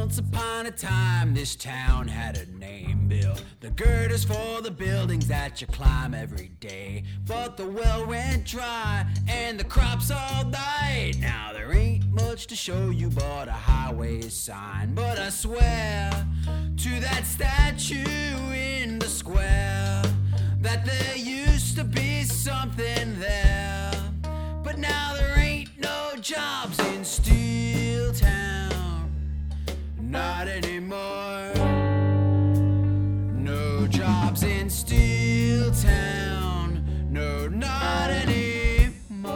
Once upon a time, this town had a name built. The girders for the buildings that you climb every day. But the well went dry and the crops all died. Now there ain't much to show you but a highway sign. But I swear to that statue in the square that there used to be something there. But now there ain't no jobs in Steel Town, not anymore. No jobs in Steel Town, no, not anymore.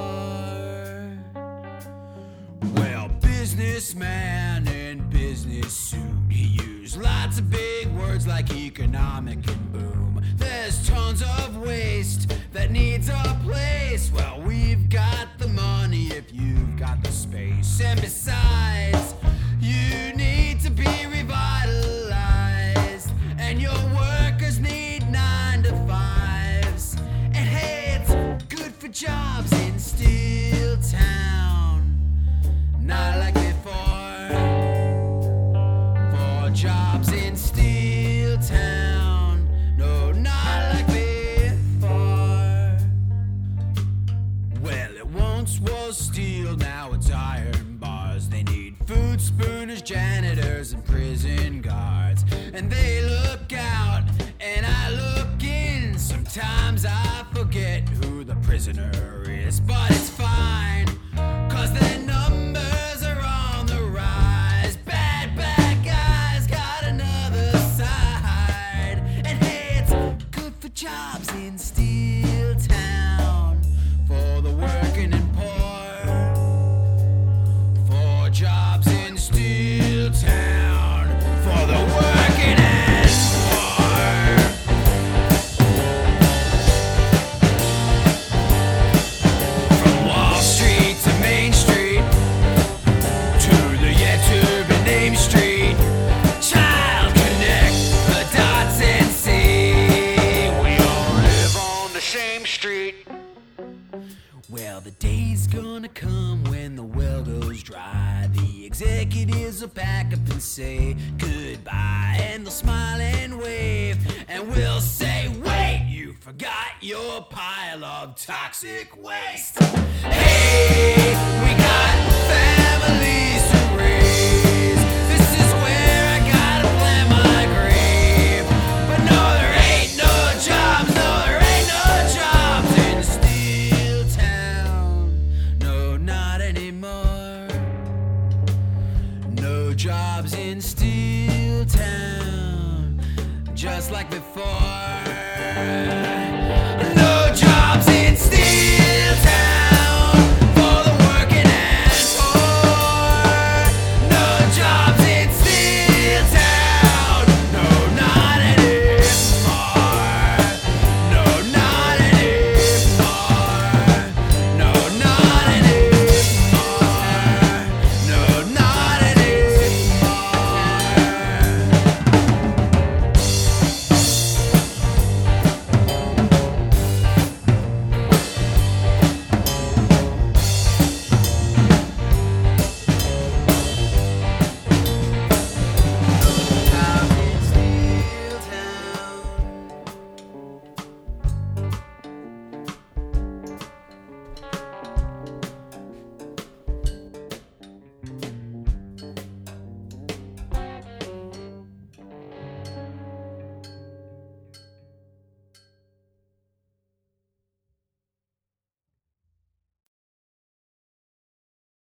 Well, businessman in business suit, he used lots of big words like economic and boom. There's tons of waste that needs a place. Well, we've got the money if you've got the space. And besides, you need to be revitalized, and your workers need 9 to 5s. And hey, it's good for jobs in Steel Town, not like before. For jobs in Steel Town, no, not like before. Well, it once was steel, now it's iron bars. They need food spooners, janitors, and prison guards. And they look out, and I look in. Sometimes I forget who the prisoner is, but it's fine, 'cause their numbers are on the rise. Bad guys got another side. And hey, it's good for jobs in Steel Town, for the working and poor. For jobs in Steel Town, for the working and poor. From Wall Street to Main Street, to the yet to be named street, Child connect the dots and see we all live on the same street. Well, the day's gonna come when the well goes dry. The executives will pack up and say goodbye, and they'll smile and wave, and we'll say, wait, you forgot your pile of toxic waste. Hey, we got families to raise. This is where I gotta plan my grave. But no, there ain't no jobs, no, there ain't no jobs in Steel Town, no, not anymore. No jobs in Steel Town, just like before.